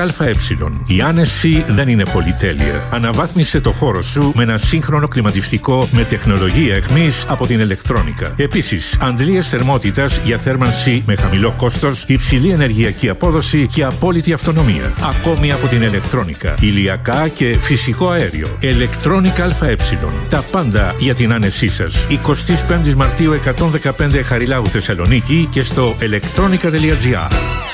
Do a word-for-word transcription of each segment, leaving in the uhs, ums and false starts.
ΑΕ. Η άνεση δεν είναι πολυτέλεια. Αναβάθμισε το χώρο σου με ένα σύγχρονο κλιματιστικό με τεχνολογία αιχμής από την Electronica. Επίσης, αντλίες θερμότητας για θέρμανση με χαμηλό κόστος, υψηλή ενεργειακή απόδοση και απόλυτη αυτονομία. Ακόμη από την Electronica. Ηλιακά και φυσικό αέριο. Electronica ΑΕ. Τα πάντα για την άνεσή σας. εικοστή πέμπτη Μαρτίου εκατόν δεκαπέντε Χαριλάου Θεσσαλονίκη και στο electronica τελεία gr.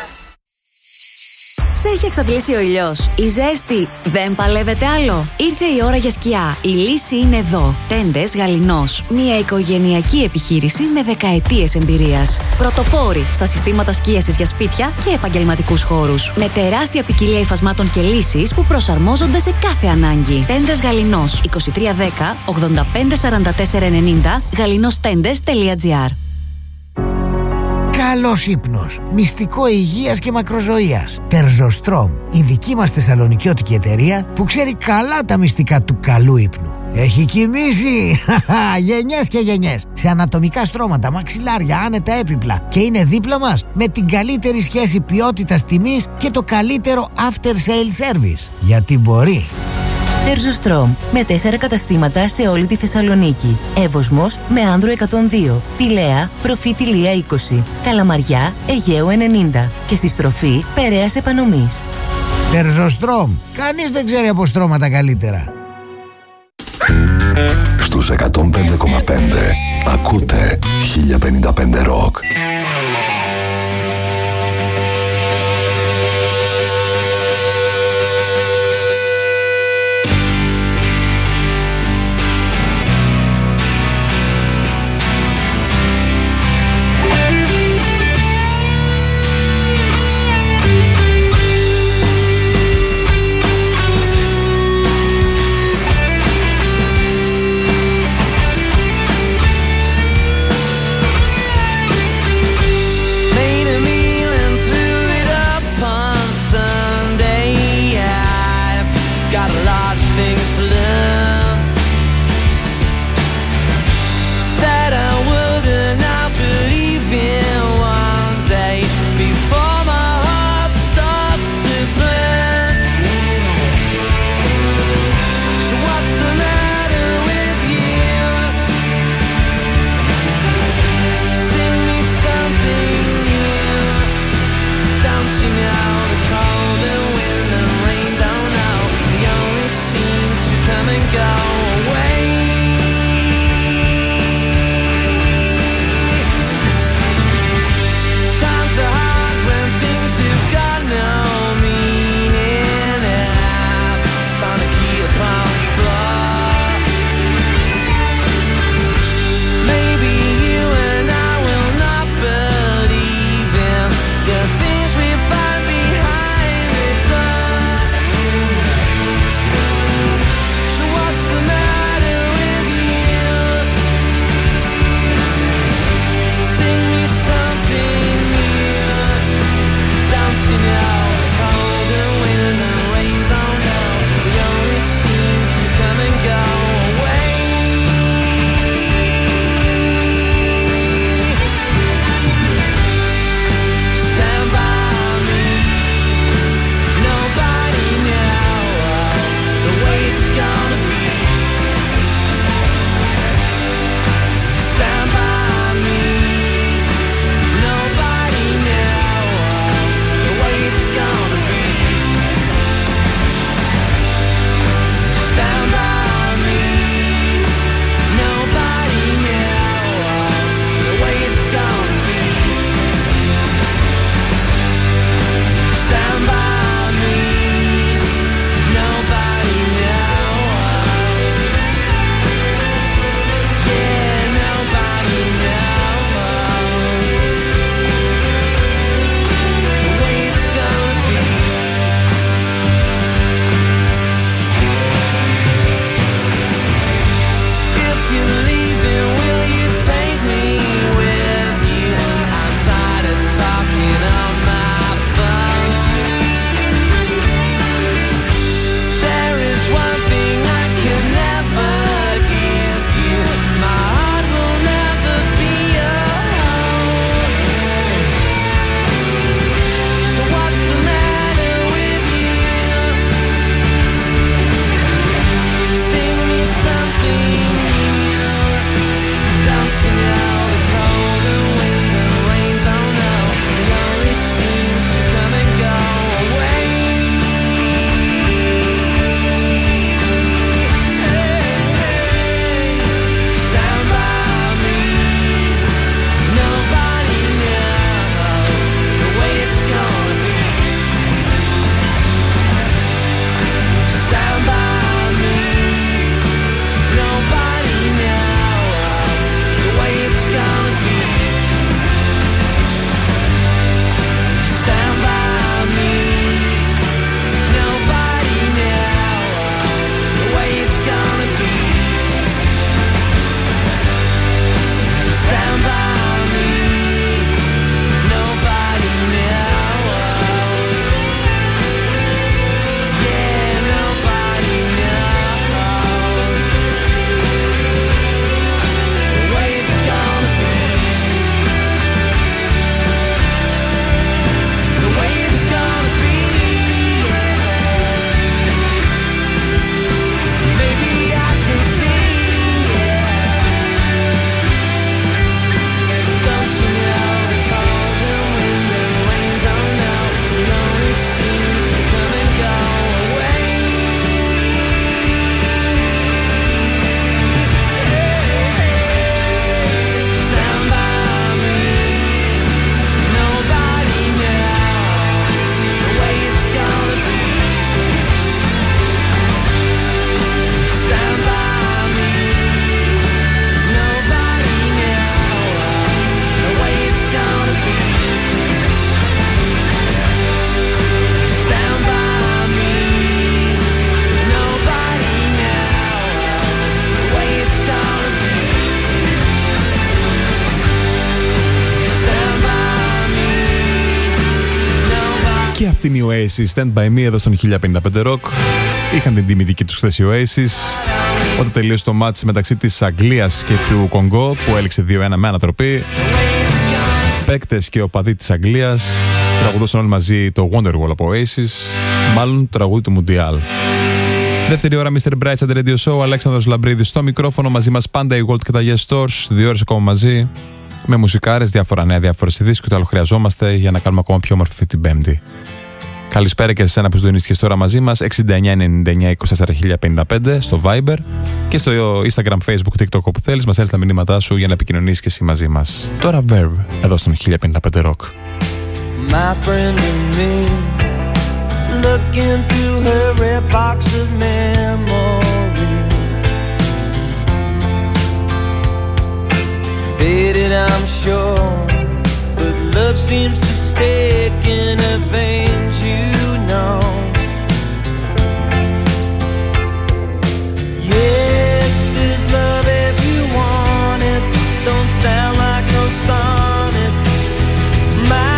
Σε έχει εξαντλήσει ο ήλιος. Η ζέστη δεν παλεύεται άλλο. Ήρθε η ώρα για σκιά. Η λύση είναι εδώ. Τέντες Γαληνός. Μια οικογενειακή επιχείρηση με δεκαετίες εμπειρίας. Πρωτοπόροι στα συστήματα σκίασης για σπίτια και επαγγελματικούς χώρους. Με τεράστια ποικιλία υφασμάτων και λύσεις που προσαρμόζονται σε κάθε ανάγκη. Τέντες Γαληνός. είκοσι τρία δέκα ογδόντα πέντε σαράντα τέσσερα ενενήντα γαληνόστέντες τελεία gr. Καλός ύπνος, μυστικό υγείας και μακροζωίας. Τερζοστρόμ, η δική μας θεσσαλονικιώτικη εταιρεία που ξέρει καλά τα μυστικά του καλού ύπνου. Έχει κοιμήσει γενιές και γενιές σε ανατομικά στρώματα, μαξιλάρια, άνετα έπιπλα και είναι δίπλα μας με την καλύτερη σχέση ποιότητας τιμής και το καλύτερο after sale service. Γιατί μπορεί. Τερζοστρόμ, με τέσσερα καταστήματα σε όλη τη Θεσσαλονίκη. Εύωσμος με Άνδρο εκατόν δύο, Πηλαία, Προφήτη Λία είκοσι, Καλαμαριά, Αιγαίου ενενήντα και στη στροφή Περαίας Επανομής. Τερζοστρόμ, κανείς δεν ξέρει από στρώματα καλύτερα. Στους εκατόν πέντε κόμμα πέντε ακούτε χίλια πενήντα πέντε Rock. Αυτή είναι η Oasis, Stand By Me εδώ στον χίλια πενήντα πέντε Rock. Είχαν την τιμητική τους θέση Oasis όταν τελείωσε το μάτς μεταξύ της Αγγλίας και του Κονγκό που έληξε δύο ένα με ανατροπή. Παίκτες και οπαδοί της Αγγλίας τραγουδούσαν όλοι μαζί το Wonderwall από Oasis, μάλλον το τραγούδι του Μουντιάλ. Δεύτερη ώρα μίστερ Brightside Radio Show, Αλέξανδρος Λαμπρίδης στο μικρόφωνο, μαζί μας πάντα η Gold και τα Yes Stores, δύο ώρες ακόμα μαζί, με μουσικάρες, διάφορα νέα, διάφορες ειδήσεις και ό,τι άλλο χρειαζόμαστε για να κάνουμε ακόμα πιο όμορφη αυτή την Πέμπτη. Καλησπέρα και σε εσένα που συντονίστηκες τώρα μαζί μας, εξήντα εννιά ενενήντα εννιά είκοσι τέσσερα χίλια πενήντα πέντε στο Viber και στο Instagram, Facebook, TikTok όπου θέλεις, μας στέλνεις τα μηνύματά σου για να επικοινωνήσεις και εσύ μαζί μας. Τώρα Verve, εδώ στον χίλια πενήντα πέντε Rock. My friend and me, looking through her red box of memories, faded I'm sure, but love seems to stick in her veins, you know. Yes, there's love if you want it, don't sound like no sonnet, my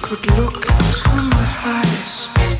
could look into my eyes.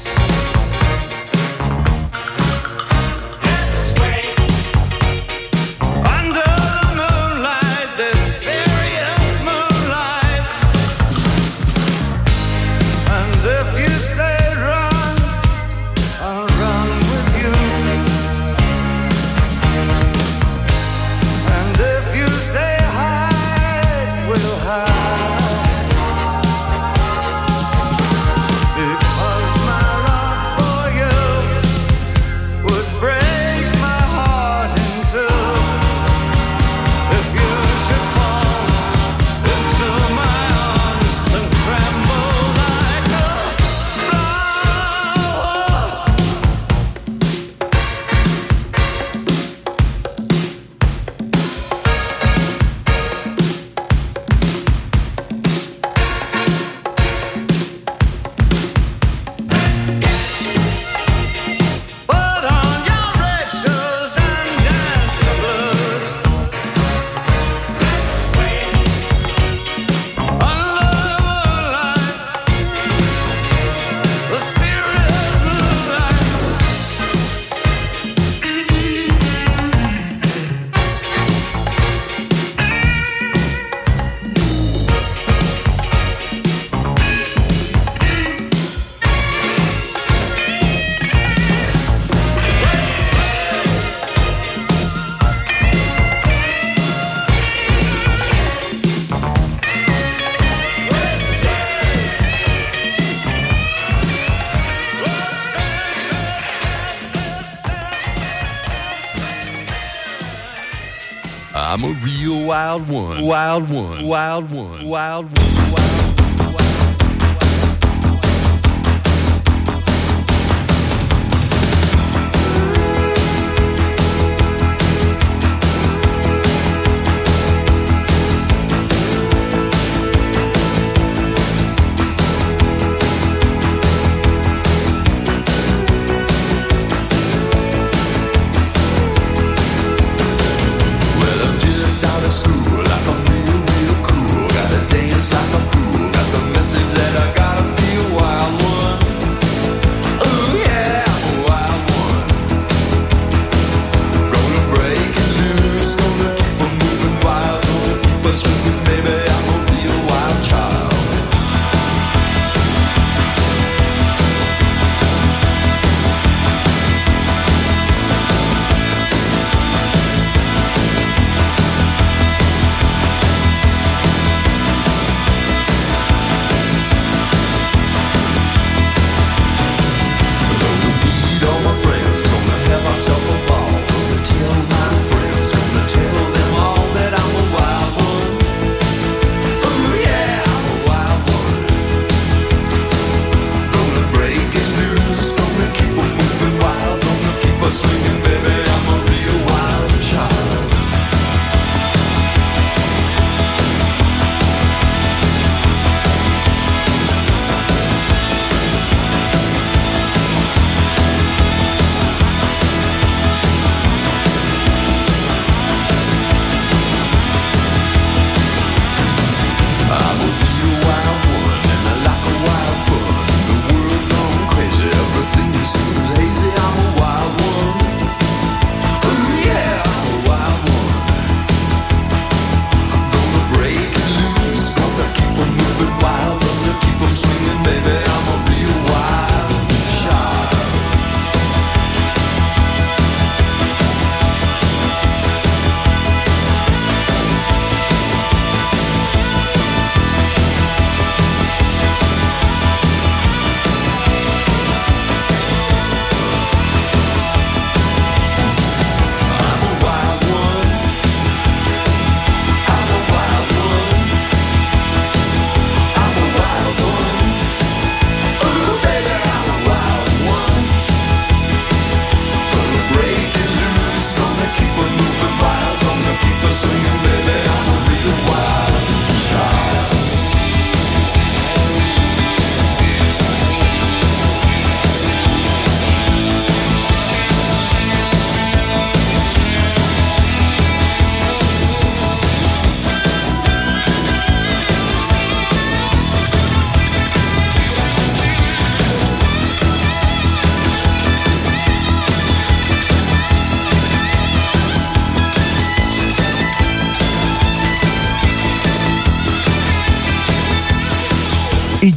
I'm a real wild one, wild one, wild one, wild one, wild one. School like I'm real, real cool. Gotta dance like a fool.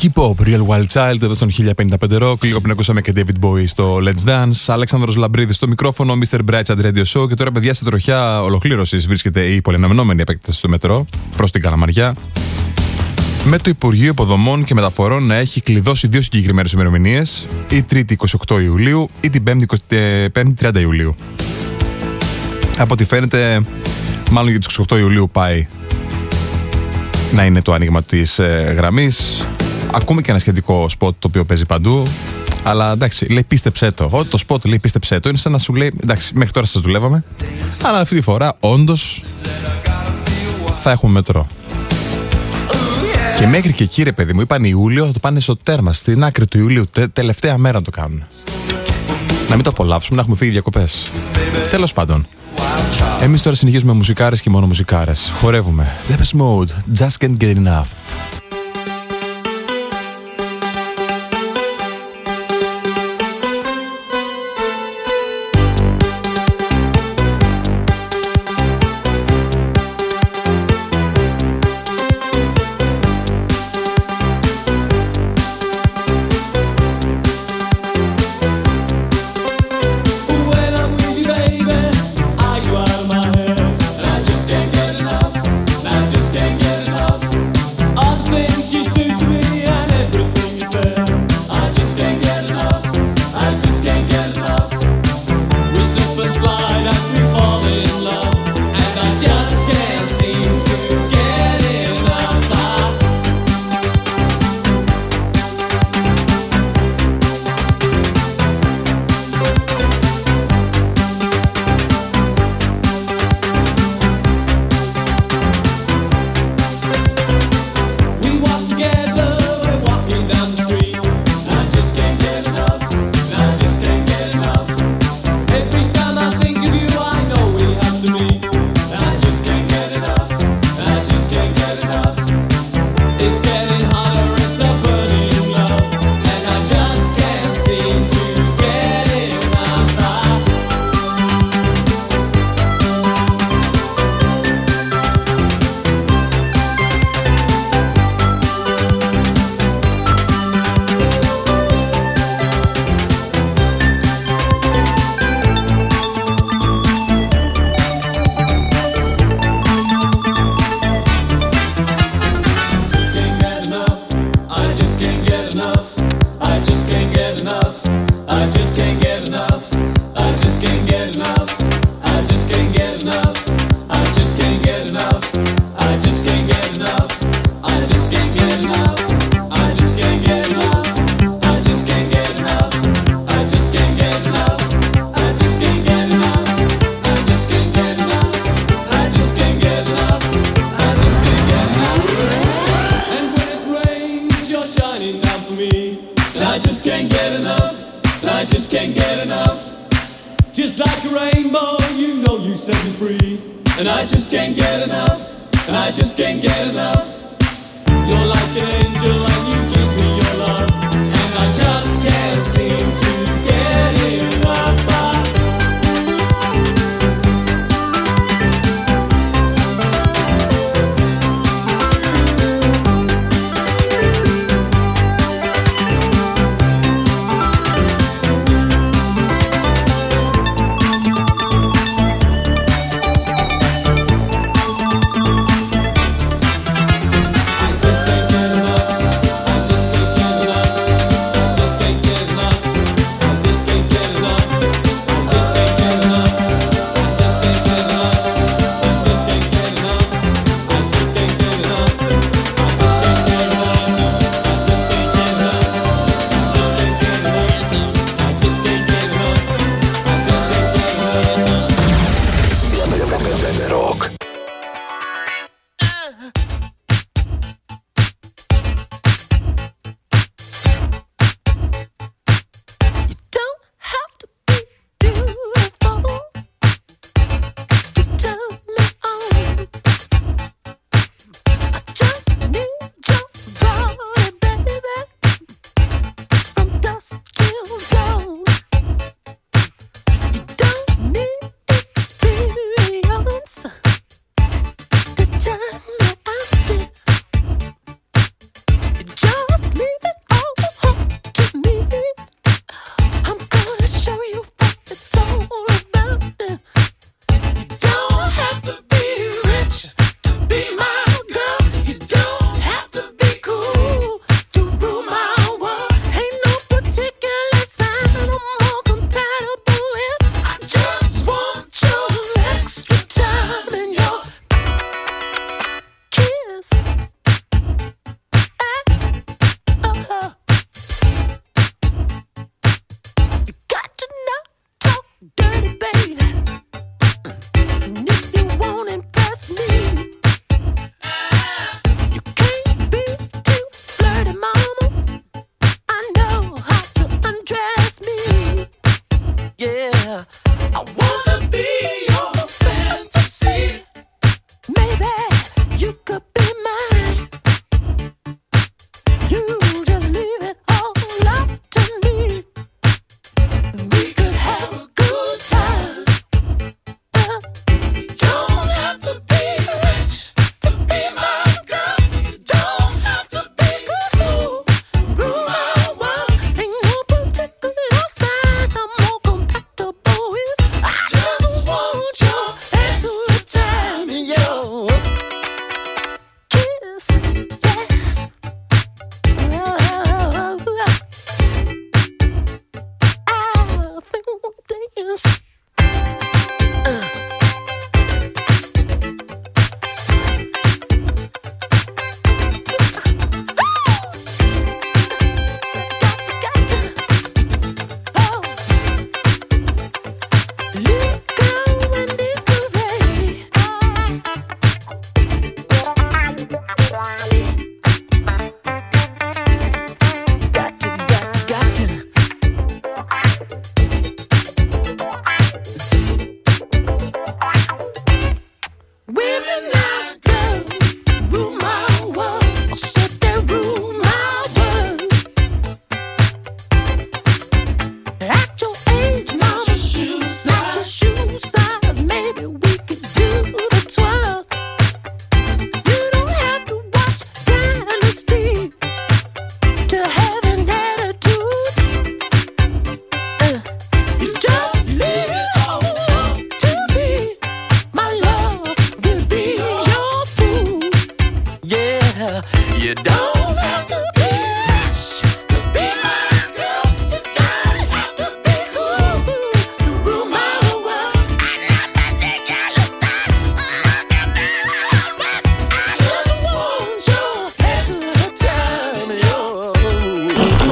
Iggy Pop, Real Wild Child, εδώ στον χίλια πενήντα πέντε Rock. Λίγο πριν ακούσαμε και David Bowie στο Let's Dance. Αλέξανδρος Λαμπρίδης στο μικρόφωνο, μίστερ Bright and Radio Show. Και τώρα, παιδιά, σε τροχιά ολοκλήρωσης βρίσκεται η πολυαναμενόμενη επέκταση του μετρό προς την Καλαμαριά. Με το Υπουργείο Υποδομών και Μεταφορών να έχει κλειδώσει δύο συγκεκριμένες ημερομηνίες, η Τρίτη είκοσι οκτώ Ιουλίου ή την Πέμπτη τριάντα Ιουλίου. Από ό,τι φαίνεται, μάλλον για τις είκοσι οκτώ Ιουλίου πάει να είναι το άνοιγμα της ε, γραμμής. Ακούμε και ένα σχετικό σποτ το οποίο παίζει παντού. Αλλά εντάξει, λέει πίστεψέ το. Ό, το σποτ λέει πίστεψέ το. Είναι σαν να σου λέει εντάξει, μέχρι τώρα σας δουλεύαμε. Αλλά αυτή τη φορά όντως θα έχουμε μετρό. Και μέχρι και εκεί, ρε παιδί μου, είπαν Ιούλιο, θα το πάνε στο τέρμα, στην άκρη του Ιουλίου. Τε, τελευταία μέρα να το κάνουν. Να μην το απολαύσουμε, να έχουμε φύγει διακοπές. Τέλος πάντων. Εμείς τώρα συνεχίζουμε μουσικάρες και μόνο μουσικάρες. Χορεύουμε. Depeche Mode, Just Can't Get Enough.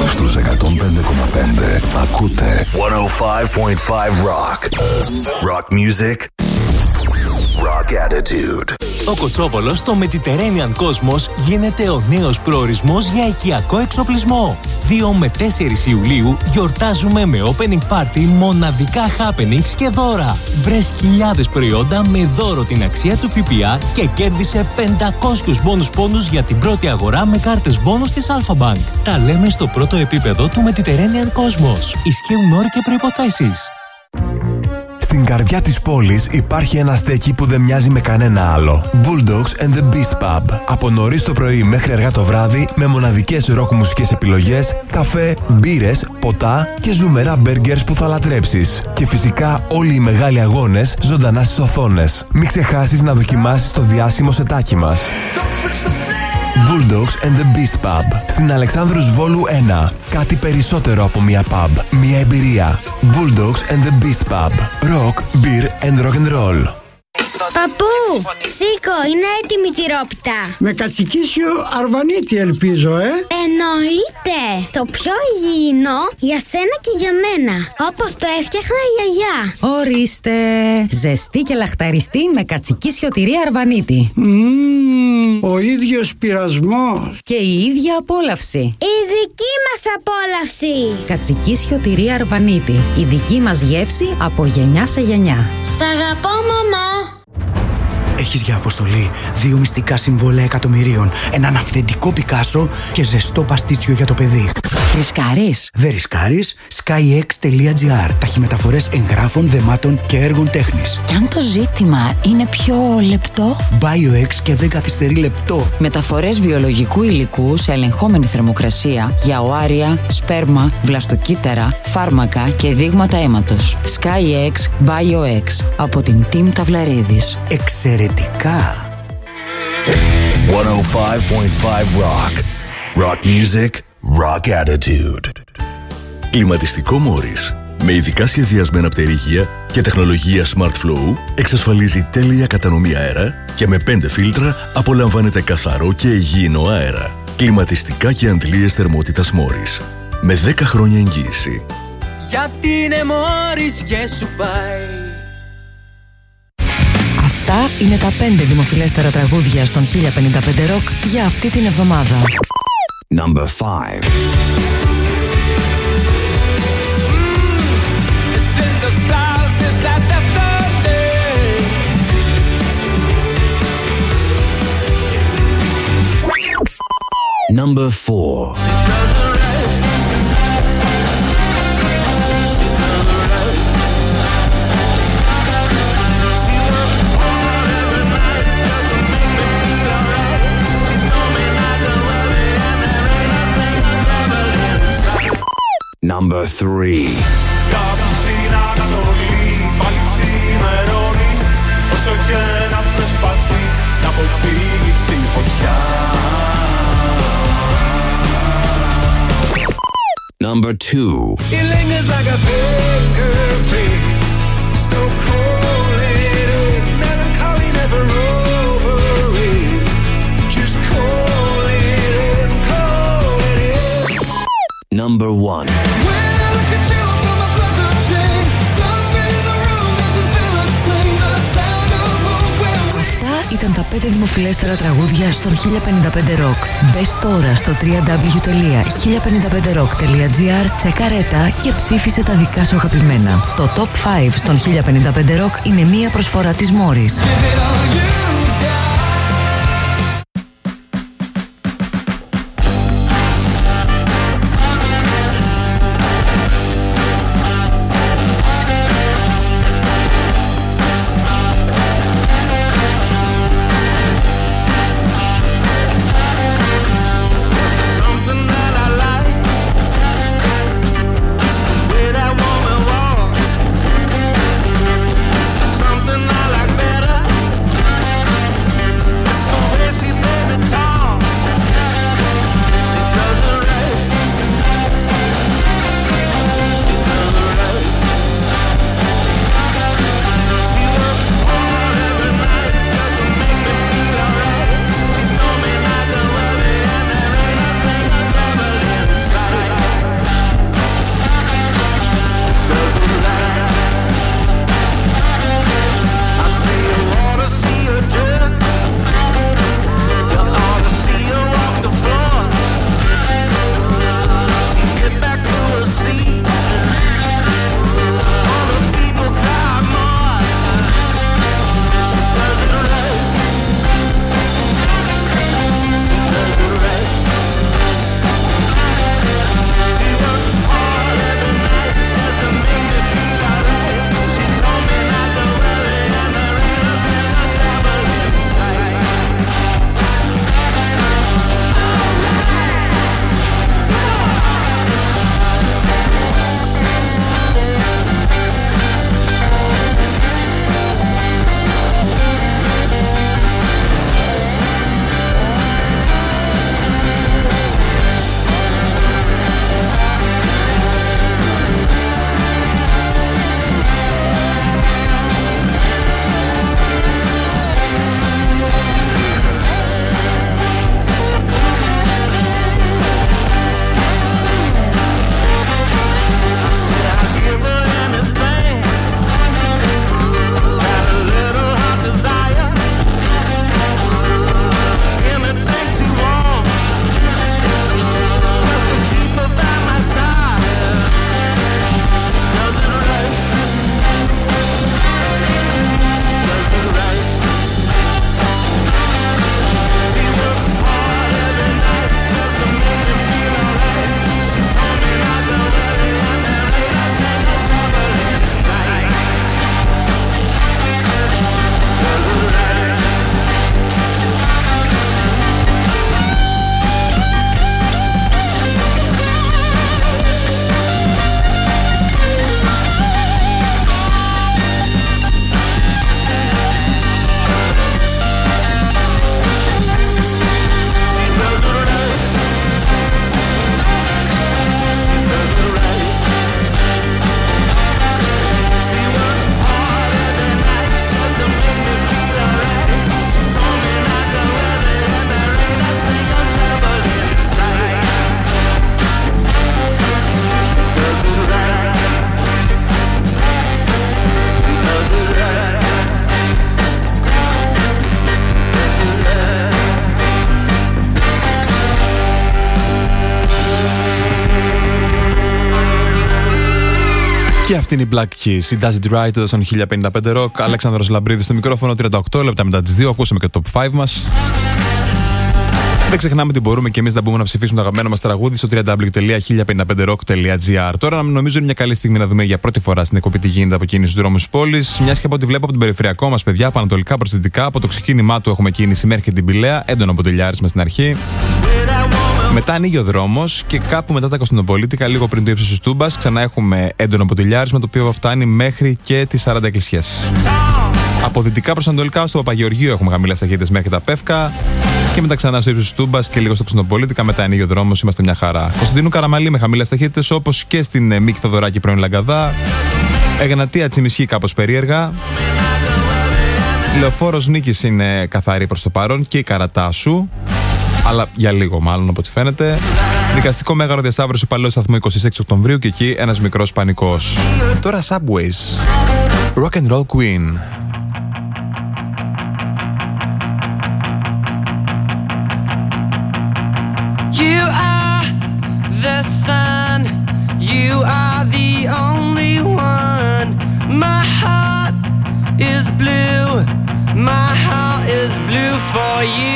στους εκατόν πέντε κόμμα πέντε ακούτε εκατόν πέντε κόμμα πέντε Rock. Rock music. Rock attitude. Ο Κοτσόπολος στο Mediterranean Cosmos γίνεται ο νέος προορισμός για οικιακό εξοπλισμό. δύο με τέσσερις Ιουλίου γιορτάζουμε με opening party, μοναδικά happenings και δώρα. Βρες χιλιάδες προϊόντα με δώρο την αξία του ΦΠΑ και κέρδισε πεντακόσιους μπόνους πόντους για την πρώτη αγορά με κάρτες μπόνους της Alpha Bank. Τα λέμε στο πρώτο επίπεδο του Mediterranean Cosmos. Ισχύουν όροι και προϋποθέσεις. Στην καρδιά της πόλης υπάρχει ένα στέκι που δεν μοιάζει με κανένα άλλο. Bulldogs and the Beast Pub. Από νωρίς το πρωί μέχρι αργά το βράδυ, με μοναδικές ροκ μουσικές επιλογές, καφέ, μπύρες, ποτά και ζουμερά μπέργκερς που θα λατρέψεις. Και φυσικά όλοι οι μεγάλοι αγώνες ζωντανά στις οθόνες. Μην ξεχάσεις να δοκιμάσεις το διάσημο σετάκι μας. Bulldogs and the Beast Pub. Στην Αλεξάνδρους Βόλου ένα. Κάτι περισσότερο από μια pub. Μια εμπειρία. Bulldogs and the Beast Pub. Rock, beer and rock and roll. Παππού, σήκω, είναι έτοιμη η τυρόπιτα. Με κατσικίσιο αρβανίτη ελπίζω, ε. Εννοείται. Το πιο υγιεινό για σένα και για μένα. Όπως το έφτιαχνα η γιαγιά. Ορίστε. Ζεστή και λαχταριστή με κατσικίσιο τυρί αρβανίτη. Mm, ο ίδιος πειρασμός. Και η ίδια απόλαυση. Η δική μας απόλαυση. Κατσικίσιο τυρί αρβανίτη. Η δική μας γεύση από γενιά σε γενιά. Σ' αγαπώ, μαμά. Έχεις για αποστολή δύο μυστικά συμβόλαια εκατομμυρίων, έναν αυθεντικό Πικάσο και ζεστό παστίτσιο για το παιδί. Ρισκάρεις? Δεν ρισκάρεις. skyx.gr. Ταχυμεταφορές εγγράφων, δεμάτων και έργων τέχνης. Και αν το ζήτημα είναι πιο λεπτό? BioX και δεν καθυστερεί λεπτό. Μεταφορές βιολογικού υλικού σε ελεγχόμενη θερμοκρασία για οάρια, σπέρμα, βλαστοκύτταρα, φάρμακα και δείγματα αίματος. skyx BioX από την Team Ταυλαρίδης. Εξαιρετικά. εκατόν πέντε κόμμα πέντε Rock. Rock music, rock attitude. Κλιματιστικό Μόρις. Με ειδικά σχεδιασμένα πτερυγεία και τεχνολογία Smart Flow εξασφαλίζει τέλεια κατανομή αέρα και με πέντε φίλτρα απολαμβάνετε καθαρό και υγιεινό αέρα. Κλιματιστικά και αντλίες θερμότητας Μόρις. Με δέκα χρόνια εγγύηση. Γιατί είναι Μόρις και σου πάει. Αυτά είναι τα πέντε δημοφιλέστερα τραγούδια στον χίλια πενήντα πέντε Rock για αυτή την εβδομάδα. Number five. Number four. Number three. Κάπου στην Ανατολή πάλι ξημερώνει, όσο και να προσπαθείς να αποφύγεις τη φωτιά. Number two. It lingers like a fingerprint, so cold and melancholy, never over it. Just call it in, call it in. Number one. Ήταν τα πέντε δημοφιλέστερα τραγούδια στον χίλια πενήντα πέντε Rock. Μπες τώρα στο double-u double-u double-u τελεία χίλια πενήντα πέντε rock τελεία gr, τσεκάρε τα και ψήφισε τα δικά σου αγαπημένα. Το Top πέντε στον χίλια πενήντα πέντε Rock είναι μία προσφορά της Morris. Something I like better Και αυτή είναι η Black Keys, η Does It Right εδώ στον χίλια πενήντα πέντε Rock. Αλέξανδρος Λαμπρίδης στο μικρόφωνο, τριάντα οκτώ λεπτά μετά τις δύο. Ακούσαμε και το Top πέντε μας. Δεν ξεχνάμε ότι μπορούμε και εμείς να μπούμε να ψηφίσουμε το αγαπημένο μας τραγούδι στο double-u double-u double-u τελεία χίλια πενήντα πέντε rock τελεία gr. Τώρα νομίζω είναι μια καλή στιγμή να δούμε για πρώτη φορά στην εκπομπή τι γίνεται από κίνηση στους δρόμους της πόλης. Μιας και από ό,τι βλέπω από τον περιφερειακό μας, παιδιά, από ανατολικά προς δυτικά, από το ξεκίνημά του έχουμε κίνηση μέχρι και την Πηλαία, έντονο ποτηλιάρισμα στην αρχή. Μετά ανοίγει ο δρόμος και κάπου μετά τα Κωνσταντινοπολίτικα, λίγο πριν το ύψος της Τούμπας, ξανά έχουμε έντονο ποτηλιάρισμα το οποίο φτάνει μέχρι και τις σαράντα εκκλησιές. Από δυτικά προς ανατολικά στο Παπαγεωργείο έχουμε χαμηλές ταχύτητες μέχρι τα Πεύκα. Και μετά ξανά στο ύψος της Τούμπας και λίγο στο Κωνσταντινοπολίτικα. Μετά ανοίγει ο δρόμος, είμαστε μια χαρά. Κωνσταντίνου Καραμαλή με χαμηλές ταχύτητες, όπως και στην Μίκη Θοδωράκη πρώην Λαγκαδά. Εγνατία Τσιμισχή κάπως περίεργα. Λεωφόρος Νίκης είναι καθαρή προς το παρόν και η Καρατάσου. Αλλά για λίγο μάλλον από ό,τι φαίνεται. Δικαστικό Μέγαρο Διασταύρωση Παλαιό Σταθμό είκοσι έξι Οκτωβρίου και εκεί ένας μικρός πανικός. Τώρα Subways. Rock and Roll Queen. You are the sun, you are the only one. My heart is blue, my heart is blue for you.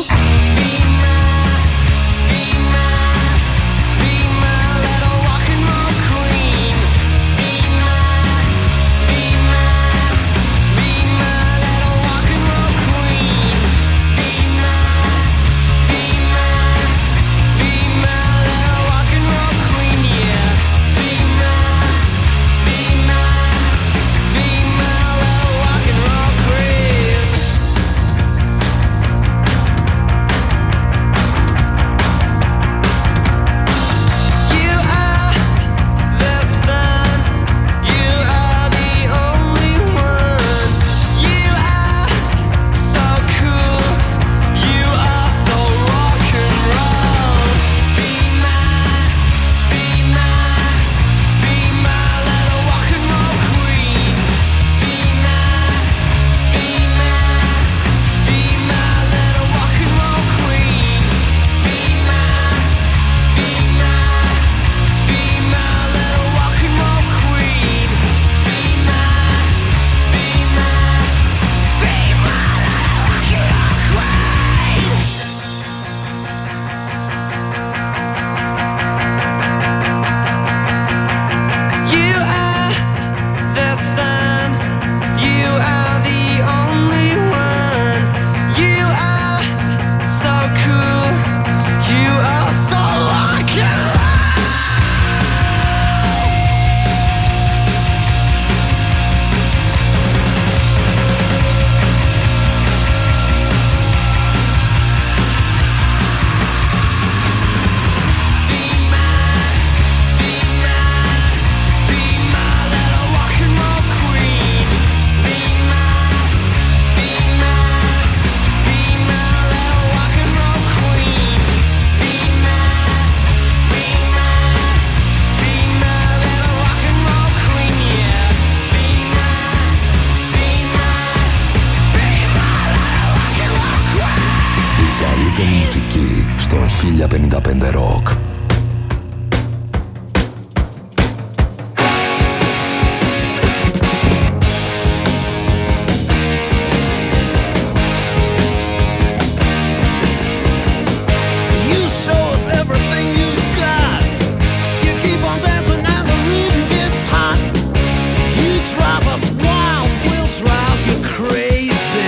χίλια πενήντα πέντε Rock.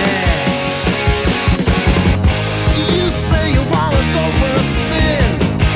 Say you wanna go for a spin.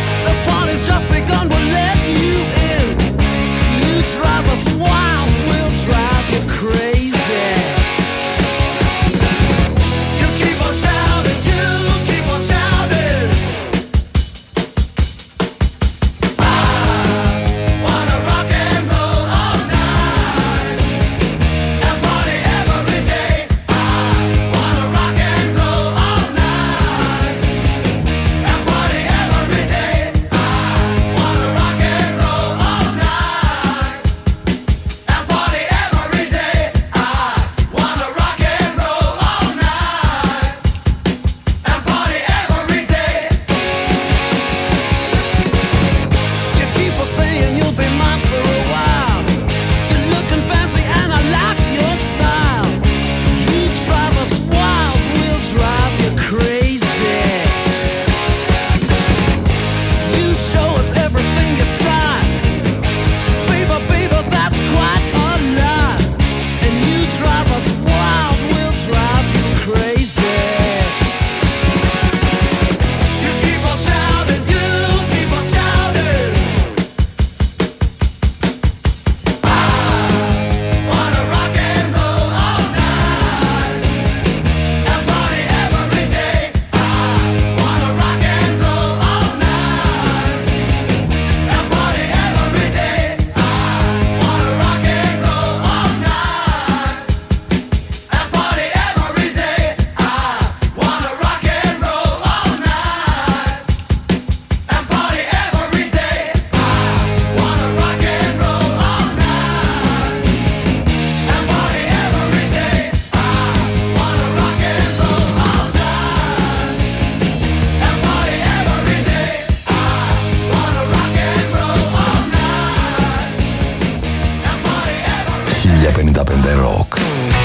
πενήντα πέντε Rock.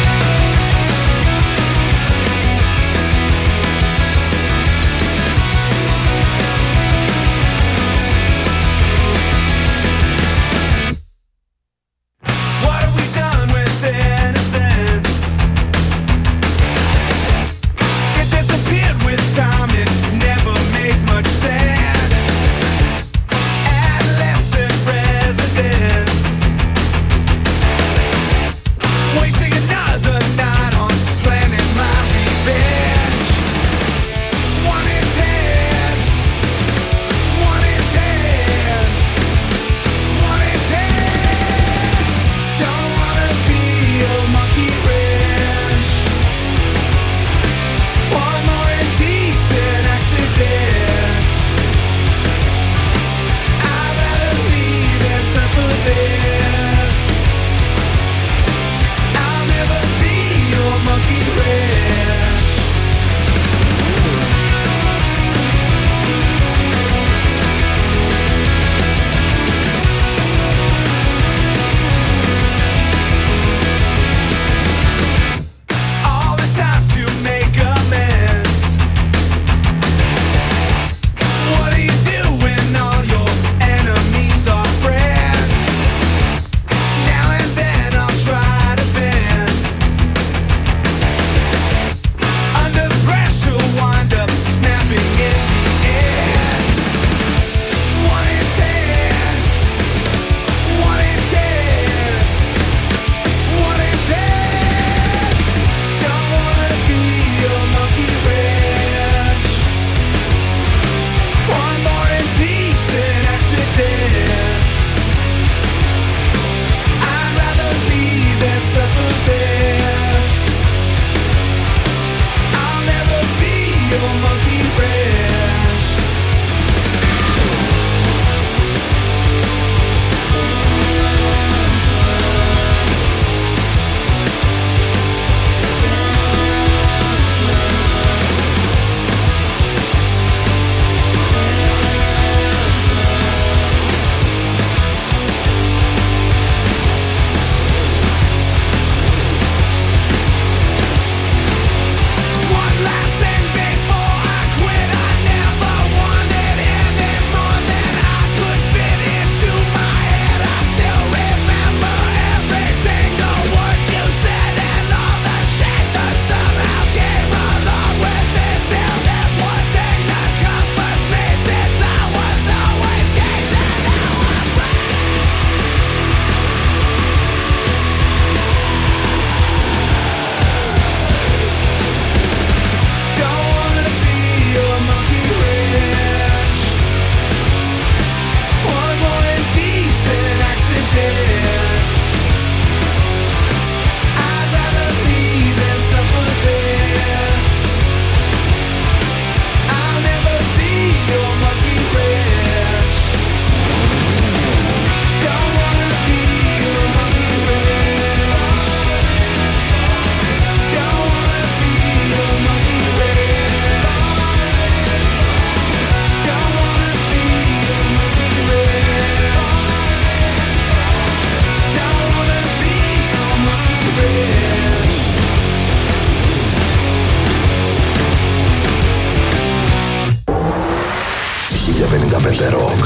πενήντα πέντε Rock.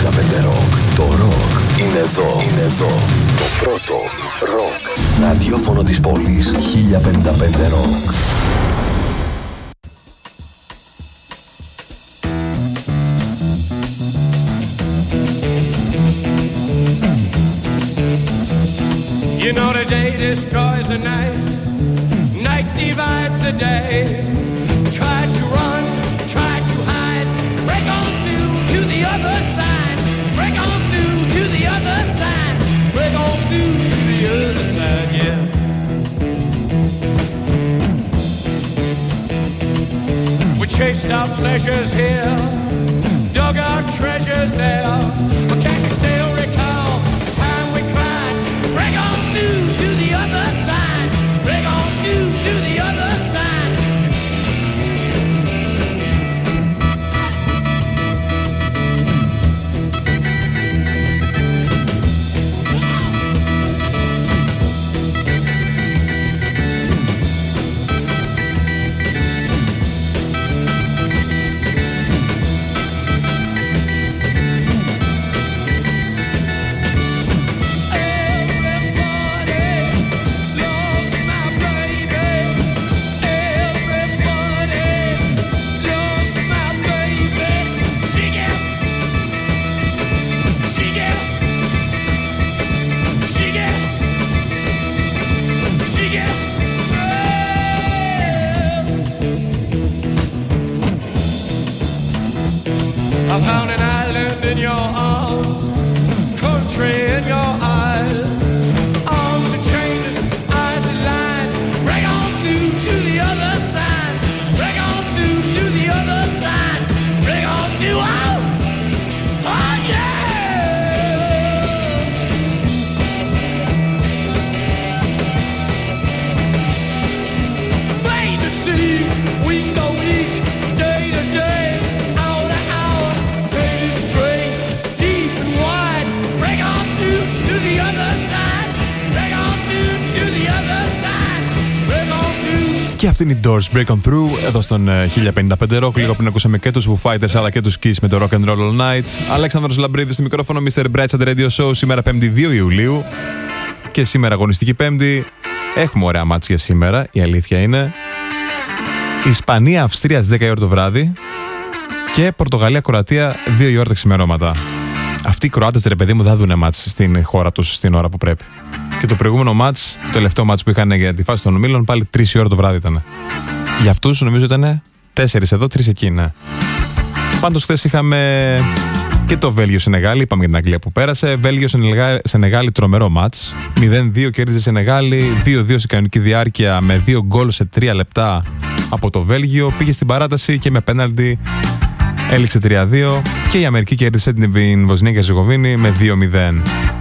Το rock είναι εδώ. Είναι εδώ. Το πρώτο rock ραδιόφωνο της πόλης. χίλια πενήντα πέντε Rock. You know the day destroys the night, night divides the day. Try to run, try to hide, break on through to the other side, break on through to the other side, break on through to the other side, yeah. We chased our pleasures here, dug our treasures there, but can you still recall the time we cried? Break on through to the other side, break on through to the other side. Και αυτή είναι η Doors Break On Through εδώ στον χίλια πενήντα πέντε Rock. Λίγο πριν ακούσαμε και τους Foo Fighters αλλά και τους Kiss με το Rock and Roll All Night. Αλέξανδρος Λαμπρίδης στο μικρόφωνο, μίστερ Brightside Radio Show. Σήμερα πέμπτη δύο Ιουλίου και σήμερα αγωνιστική Πέμπτη. Έχουμε ωραία μάτς για σήμερα, η αλήθεια είναι. Ισπανία-Αυστρία στις δέκα η ώρα το βράδυ και Πορτογαλία-Κροατία δύο η ώρα τα ξημερώματα. Αυτοί οι Κροάτες, ρε παιδί μου, δεν δούνε μάτς στην χώρα τους στην ώρα που πρέπει. Και το προηγούμενο μάτς, το τελευταίο μάτς που είχαν για τη φάση των ομίλων, πάλι τρεις η ώρα το βράδυ ήταν. Για αυτούς νομίζω ήταν τέσσερις εδώ, τρεις εκεί, ναι. Πάντως χθες είχαμε και το Βέλγιο-Σενεγάλη, είπαμε για την Αγγλία που πέρασε. Βέλγιο-Σενεγάλη, τρομερό μάτς. μηδέν δύο κέρδιζε Σενεγάλη, δύο δύο σε κανονική διάρκεια με δύο γκολ σε τρία λεπτά από το Βέλγιο. Πήγε στην παράταση και με πέναλτι έληξε τρία δύο και η Αμερική κέρδισε την Βοσνία και Ζεγοβίνη με δύο μηδέν.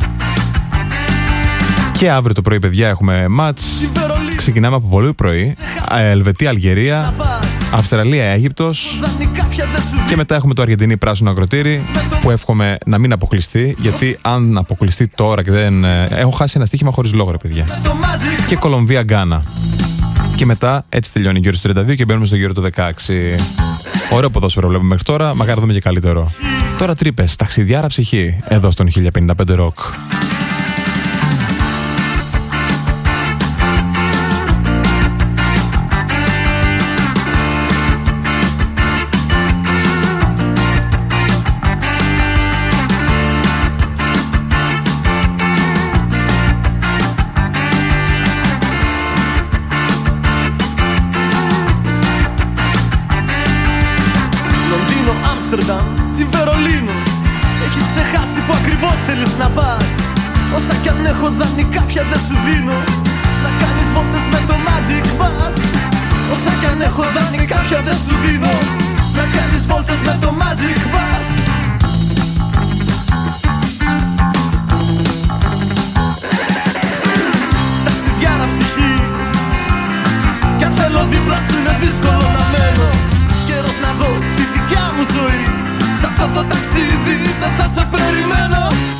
Και αύριο το πρωί, παιδιά, έχουμε μάτς. Ξεκινάμε από πολύ πρωί. Ελβετία-Αλγερία, Αυστραλία-Αίγυπτος και μετά έχουμε το Αργεντινή-Πράσινο Ακροτήρι που εύχομαι να μην αποκλειστεί, γιατί αν αποκλειστεί τώρα και δεν... Έχω χάσει ένα στοίχημα χωρίς λόγο, ρε παιδιά. Και Κολομβία-Γκάνα. Και μετά έτσι τελειώνει η γύρω του τριάντα δύο και μπαίνουμε στο γύρο του δεκαέξι. Ωραίο ποδόσφαιρο βλέπουμε μέχρι τώρα, μακάρι δούμε και καλύτερο. Τώρα τρύπες, ταξιδιάρα ψυχή, εδώ στον χίλια πενήντα πέντε Rock. Τη Βερολίνο. Έχεις ξεχάσει που ακριβώς θέλεις να πας. Όσα κι αν έχω δανεικά πια δεν σου δίνω. Να κάνεις βόλτες με το Magic Bus. Όσα κι αν έχω δανεικά πια δεν σου δίνω. Να κάνεις βόλτες με το Magic Bus. Ταξιδιάρα ψυχή. Κι αν θέλω δίπλα σου είναι δύσκολο να μένω. Καιρός να δω τη δικιά μου ζωή. Σ' αυτό το ταξίδι δεν θα σε περιμένω.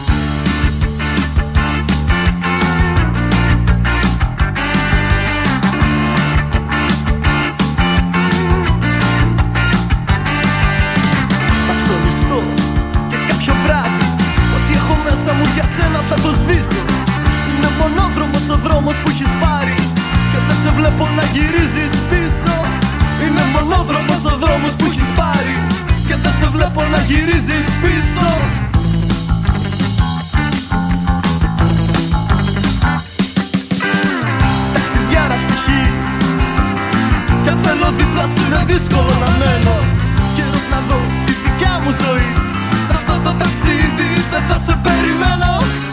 Θα ψωνιστώ και κάποιο βράδυ. Ό,τι έχω μέσα μου για σένα θα το σβήσω. Είναι μονόδρομος ο δρόμος που έχεις πάρει και δεν σε βλέπω να γυρίζεις πίσω. Είναι μονόδρομος ο δρόμος που έχεις πάρει και δεν σε βλέπω να γυρίζεις πίσω. Ταξιδιάρα ψυχή. Κι αν θέλω δίπλα σου είναι δύσκολο να μένω. Καιρός να δω τη δικιά μου ζωή. Σ' αυτό το ταξίδι δεν θα σε περιμένω.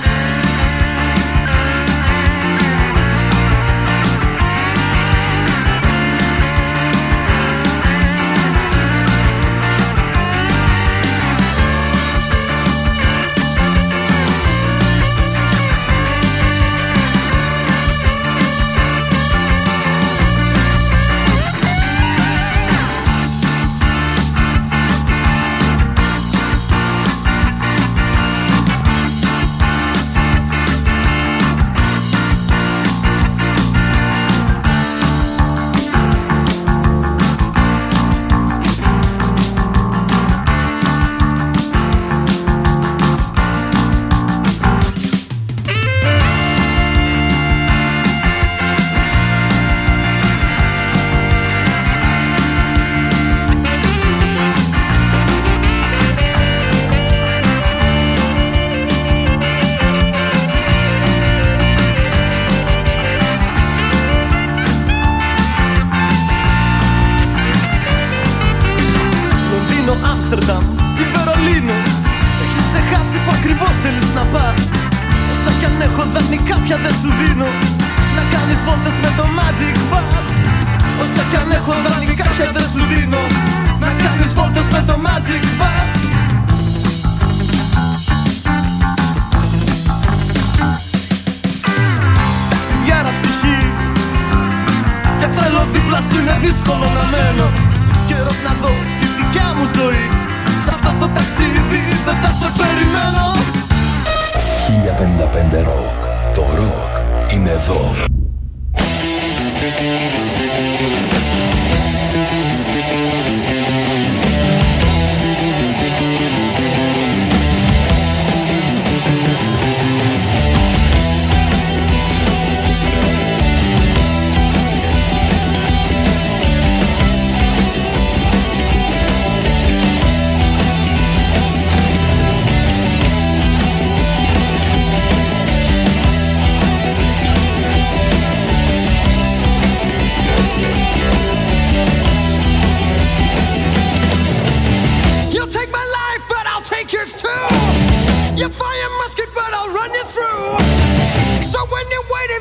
Άμστερνταμ ή Βερολίνο. Έχεις ξεχάσει που ακριβώς θέλεις να πας. Όσα κι αν έχω δανεικά πια δεν σου δίνω. Να κάνεις βόλτες με το Magic Bus. Όσα κι αν έχω δανεικά πια δεν σου δίνω. Να κάνεις βόλτες με το Magic Bus. Ταξιδιάρα ψυχή. Και θέλω δίπλα σου είναι δύσκολο να μένω. Καιρός να δω τη δικιά μου ζωή. Σ' αυτό το ταξίδι δεν θα σε περιμένω. χίλια πενήντα πέντε Rock. Το rock είναι εδώ. I'll run you through. So when you're waiting